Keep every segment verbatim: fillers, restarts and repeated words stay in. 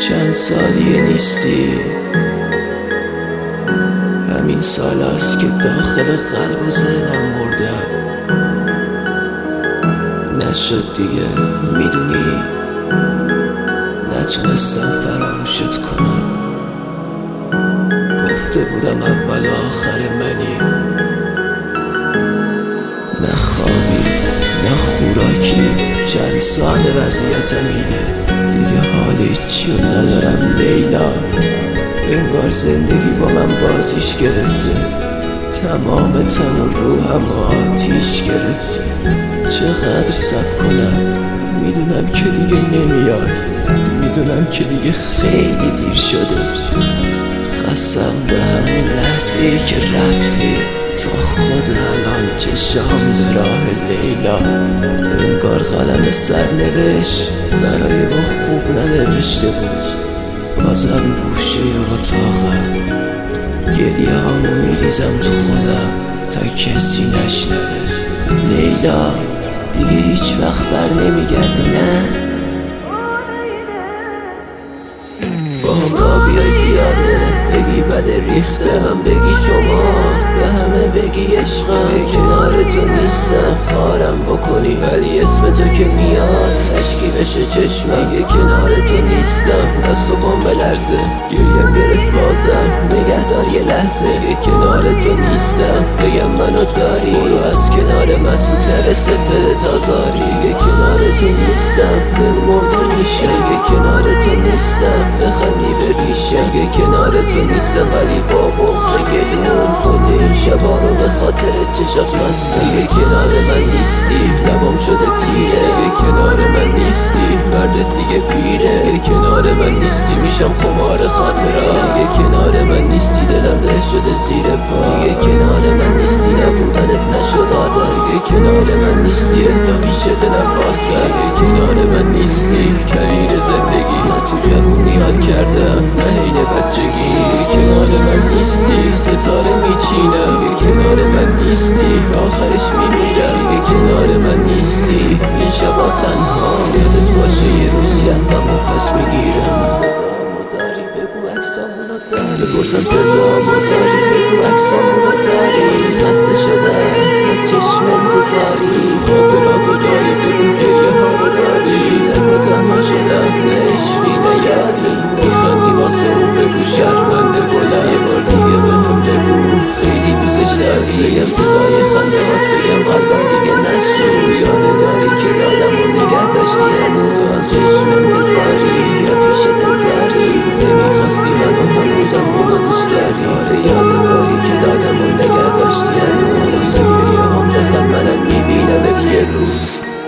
چند سالیه نیستی، همین سال است که داخل قلب و ذهنم مردم. نشد دیگه، میدونی نتونستم فراموشت کنم. گفته بودم اول و آخر منی، نه خوابی نه خوراکی، چند سال وضعیتم اینه دیگه، حال هیچی رو ندارم لیلا. انگار زندگی با من بازیش گرفته، تمام تن و روحم و آتیش گرفته. چقدر صبر کنم، میدونم که دیگه نمیای، میدونم که دیگه خیلی دیر شده. خستم به همون لحظه ای که رفتی، تا خود الان چشام به راه لیلا. انگار قلم سرنوشت برای ما خوب ننوشته بود. بازم گوشه اتاقم گریه هامو میریزم تو خودم تا کسی نشنوه. لیلا دیگه هیچ وقت بر نمیگردی نه؟ با هم را بیای پیاده، بگی بده ریخته، من بگی شما، به همه بگی عشقم. کنار تو نیستم خارم بکنی، ولی اسم تو که میاد اشکی بشه چشمم. دیگه کنار تو نیستم، دست و پام بلرزه، گریم گرفت بازم نگهدار یه لحظه. دیگه کنار تو نیستم، بگم منو داری، برو از کنار من تو نرسه به تازاری. دیگه کنار تو نیستم، دل مرده میشه. دیگه کنار تو نیستم، بخندی به ریشه. دیگه کنار تو نیستم، ولی با بغض گلوم کل این شبا رو به خاطر چشات مستم. دیگه کنار من نیستی، لبام شده تیره. دیگه کنار من نیستی، مردت دیگه پیره. دیگه کنار من نیستی، میشم خمار خاطرات. دیگه کنار من نیستی، دلم له شده زیر پا. دیگه کنار من نیستی، نبودنت نشد عادت. دیگه کنار من نیستی، احتا میشه دلم واسه. دیگه کنار من نیستی، کریر زندگی من تو جوونی حال کردم نه حین بچگی. دیگه کنار من نیستی، ستاره میچینم. دیگه کنار من نیستی، آخرش میمیرم. دیگه کنار من نیستی، این شبا تنها یادت باشه یه روزی هممو پس میگیرم. صدامو داری بگو عکسامونو داری، بپرسم صدامو داری بگو عکسامونو داری. خسته شدم از چشم انتظاری، خاطراتو داری بگو گریه ها رو داری. تک و تنها شدم نه عشقی نه یاری، میخندی واسه اون بگو شرمنده گلم. یه بار دیگه بهم بگو خیلی دوستش داری، بگم صدای خنده هات، بگم قلبم دیگه نسوز. یادگاری که دادم و نگه داشتی هنوز، تو هم چشم انتظاری یا پیش دلداری. نمیخواستی منو هنوزم اونو دوست داری. آره یادگاری که دادم و نگه داشتی هنوز، گریه هم بخند منم میبینمت یه روز.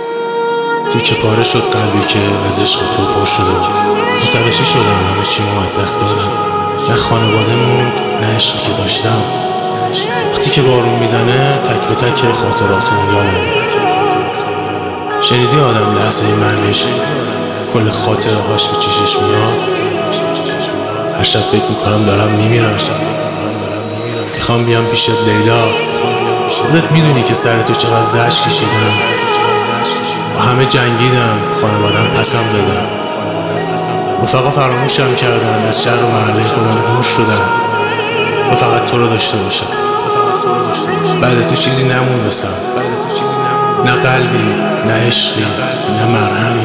تیکه پاره شد قلبی که از عشق تو پر شده بود. متلاشی شدم، همه چی مو دست دادم، نه خانواده موند نه عشقی که داشتم. وقتی که بارون میزنه تک به تک خاطراتمون یادم میاد. شنیدی آدم لحظه مرگش کل خاطره هاش به چشش میاد؟ هر شب فکر میکنم دارم میمیرم، میخوام بیام پیشت لیلا. خودت میدونی که سر تو چقدر زجر کشیدم، با همه جنگیدم، خانوادم پسم زدم، رفقا فراموشم کردن، از شهر و محله خودم دور شدم، و فقط تو رو داشته باشم. بعد تو چیزی نمون بسم، نه قلبی نه عشقی نه مرهمی.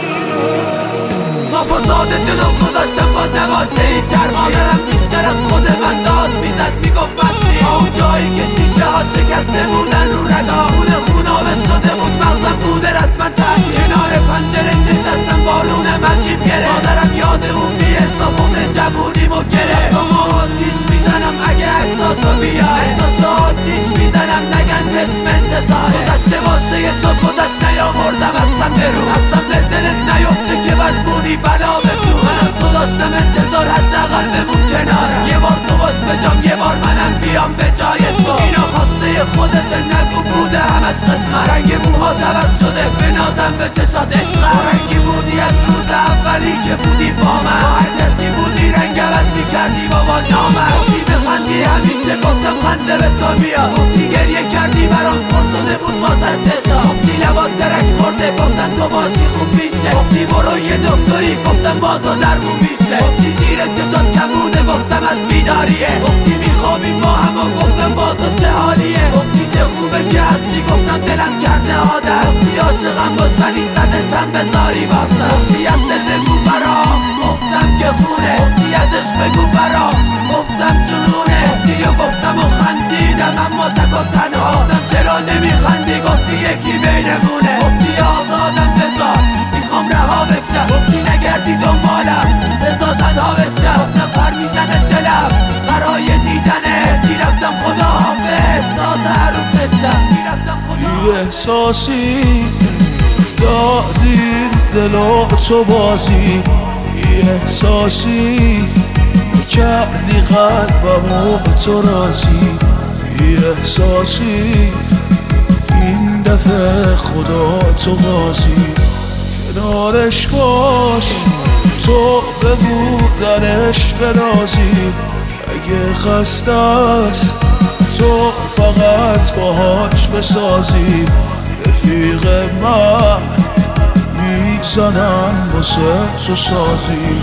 صاف و ساده دلم گذاشتم باد نباشه هیچ جرمی. دلم بیشتر از خود من داد میزد میگفت مستی. تا اون جایی که شیشه ها شکسته بودن رو رگا، خونه خونابه شده بود مغزم بوده رسما تحصیل. کنار پنجره نشستم بارونم عجیب گره، مادرم یاد اون بی حساب عمر جوونیمو گره. دستامو آتیش میزنم اگه عکساشو بیای، عکساشو آتیش میزنم نگن چشم انتظاره. گذشته واسه تو گذشت نیاوردم اصلا برو، اصلا به دلت نیفته که بد بودی بلا بدو. من از تو داشتم انتظار حداقل بمون کنارم، یه بار تو باش بجام یه بار منم بیام به جای تو. اینا خواسته خودت نگو بوده همش قسمت. رنگ موهات عوض شده بنازم به چشات عشقم. رنگی بودی از روز اولی که بودی با من، با هر کسی بودی رنگ عوض میکردی بابا نامم. گفتی بخندی همیشه گفتم خنده به تا میاد، گفتی گریه کردی برام پرزده بود واسه چشا. گفتی لبات درک خورده گفتن تو باشی خوب میشه، گفتی برو تو یه دکتری گفتم با تو درمون میشه. گفتی زیر چشات کموده گفتم از بیداریه. گفتی میخوابیم با هم و گفتم با تو چه حالیه. گفتی چه خوبه که هستی گفتم دلم کرده عادت. گفتی عاشقم باش ولی صدتم بذاری واسه. گفتی از دل بگو برام گفتم که خونه. گفتی ازش بگو برام گفتم جنونه. گفتی و گفتم و خندیدم اما تک و تنها. گفتم چرا نمیخندی گفتی یکی بینمونه. گفتی آزادم بذار میخوام رها بشم. گفتی نگردی دنبالم بذار تنها بشم. گفتم پر میزنه دلم برای دیدنه. گفتی رفتم خدا حافظ تازه عروس بشم. بی احساسی دادیم دلو تو بازی. بی احساسی کردی قلبمو تو رازی. بی احساسی این دفعه خدا تو قاضی. کنارش باش تو بگو درش بنازی. اگه خسته است تو فقط باهاش بسازی. رفیق من میزنم واسه تو سازی.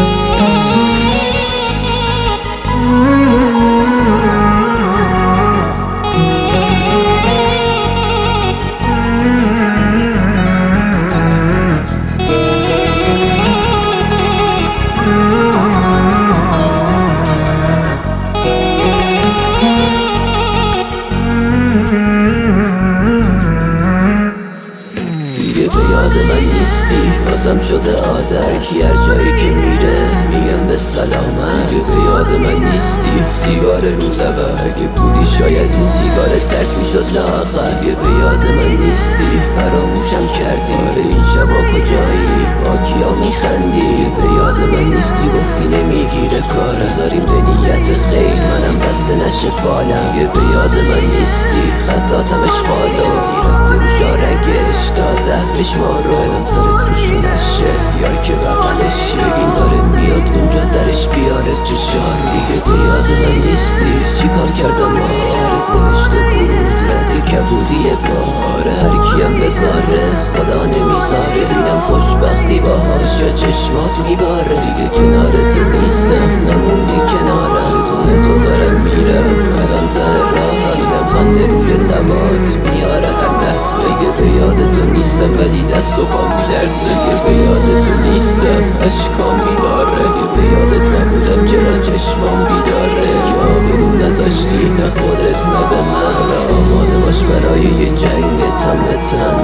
بازم شده عادت کی هر جایی که میره میگم به سلامت. دیگه به یاد من نیستی سیگار رو لبه. اگه بودی شاید این سیگار ترک میشد لاغر. دیگه به یاد من نیستی فراموشم کردی. آره این شبا کجایی با کیا میخندی. به یاد من نیستی گفتی نمیگیره کار. بذاریم به نیت خیر منم بسته نشه فالم. دیگه به یاد من نیستی خطاتم اشغالا. رفته رو شارگش تا ده بشمارو. الان سرت روشو نشه یا که بغلش این داره میاد اونجا درش بیاره چشار. دیگه به یاد من نیستی چی کار کردم بهارت نوشته بود رد کبودی بار. هر کیم بذاره خدا نمیذاره. اینم خوشبختی باهاش یا چشمات میباره. دیگه کنارت نیستم نموندی کنارم. بدون تو دارم میرم الان ته راهم. اینم خنده روی لبات میاره هر لحظه. دیگه به یاد تو نیستم ولی دست و پام میلرزه. دیگه به یاد تو نیستم اشکام میباره. دیگه به یادت نبودم چرا چشمام بیداره. که آبرو نذاشتی نه خودت نه به من. آماده باش برای یه جنگ تن به تن.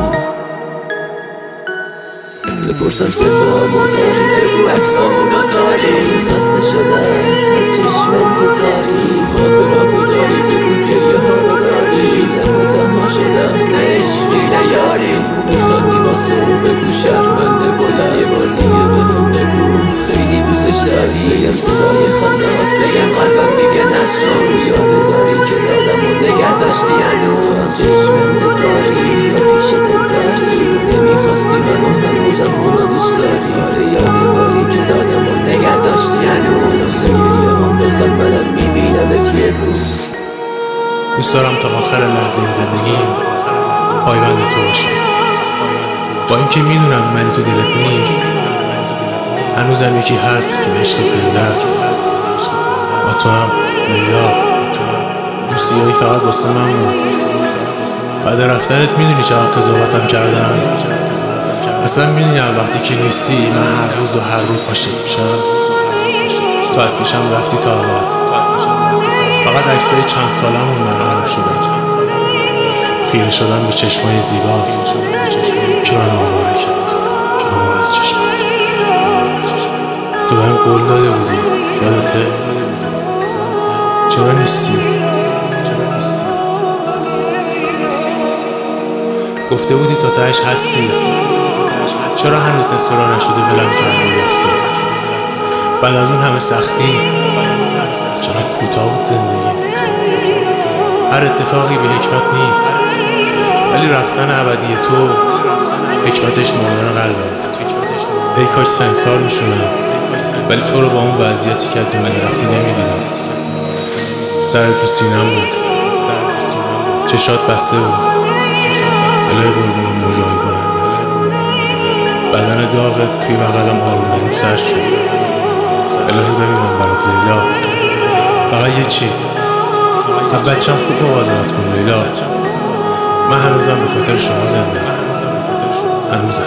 بپرسم صدامو داری بگو عکسامونو داری. خسته شدم از چشم انتظاری. خاطراتو داری بگو گریه ها رو داری. تک و تنها شدم نه عشقی نه یاری. میخوندی واسه اون بگو شرمنده گلم. یه بار دیگه بهم بگو خیلی دوستش داری. بگم صدای خندهات بگم قلبم دیگه نشو. یادگاری که دادم و نگه داشتی هنوز. تو هم چشم انتظاری یا پیش دل داری. نمیخواستی منو هنوزم اونو دوست داری. آره یادگاری که دادم و نگه داشتی هنوز. وقتا گریه هم بخواد منم میبینمت یه روز. دوست دارم تا آخر لحظه این زندگیم پایبند تو باشم. با اینکه میدونم من تو دلت نیست هنوزم یکی هست که عشقت زنده است. با تو هم لیلا روسیایی فقط واسه من بود. بعد رفتنت میدونی چقدر قضاوتم کردم. اصلا میدونی وقتی که نیستی من هر روز و هر روز عاشق میشم. تو اسم میشم رفتی تا ابد. فقط عکسای چند سالمون مرهم شدن. خیره شدن به چشمای زیبات که من آواره کرد اما از چشمات. تو بهم قول داده بودی یادته؟ چرا نیستی؟ گفته بودی تا تهش هستی. چرا هنوز نصف راه نشده ولم کردی رفتی؟ بعد از اون همه سختی چرا کوتاه بود زندگی؟ هر اتفاقی به حکمت نیست ولی رفتن ابدی تو حکمتش مردن قلبم بود. ای کاش سنگسار میشونم ولی تو رو با اون وضعیتی که دنیا رفتی نمیدیدم. سرت رو سینم بود، چشات بسته بود، الهی قربون موجای بلندت. بدن داغت توی بغلم آروم آروم سرد شد. الهی ببینم برات لیلا. فقط یه چی، من بچم خوب مواظبت کن لیلا. من هنوزم به خاطر شما زنده، هنوزم.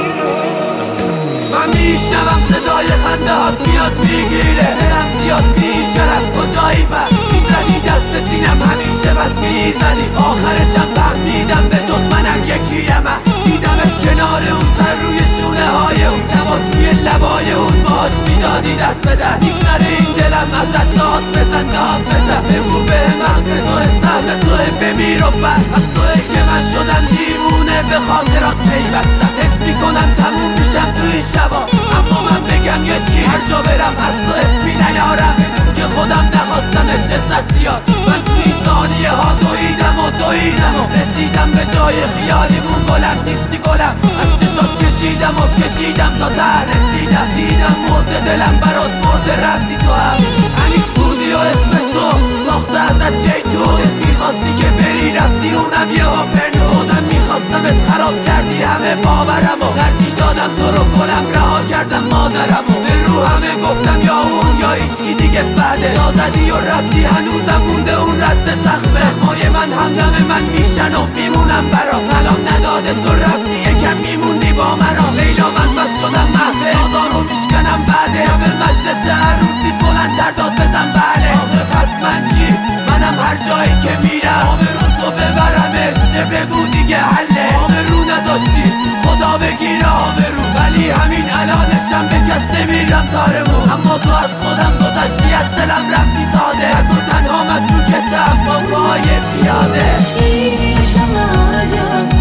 من میشنوم صدای خنده هات میاد میگیره، دلم زیاد بیشرف کجایی پر میزدی دست به سینم همیشه بس میزدی. آخرشم فهمیدم به جز منم یکیم. دیدمت کنار اون سر روی شونه های اون، لبات روی لبای اون باش میدادی دست به دست. میگذر این دلم ازت داد بزن داد بزن، بگو به من که توی سهم توی بمیر و بس. از توی که من شدم دیوونه به خاطرات پیوستم، حس میکنم تموم میشم توی شبا. اما من بگم یه چی، هر جا برم از تو اسمی نیارم، بدون که خودم نخواستمش ازت زیاد. من توی ثانیه ها دویدم و دویدم و رسیدم به جای خیالیمون. گلم نیستی گلم، از چشات کشیدم و کشیدم تا ته رسیدم. دیدم مرده دلم برات مرده، رفتی تو هم هنیز بودی و اسم تو ساخته ازت شیطون. میخواستی که بری رفتی اونم یه ها پنو. خودم میخواستم ات خراب کردی همه باورم و ترجیح دادم تو رو گلم رها کردم مادرم و به رو همه گفتم یا اون یا ایشکی دیگه بعده. جا زدی و رفتی هنوزم مونده اون رد زخمه. زخمای من همدم من میشن و میمونم برا. سلام نداده تو رفتی یکم میموندی با مرا. لیلا من بس شدم محبه سازا رو میشکنم بعده. شب مجلس عروسیت بلندتر داد بزن بله. آخه پس من چی، منم هر جایی که میرم آبرو تو ببرمش ده بگو دیگه حله. آبرو نذاشتی خدا بگیره آبرو، ولی همین الانشم به کس نمیرم تارمو. اما تو از خودم گذشتی از دلم رفتی ساده، تک و تنها متروکتم با پای پیاده.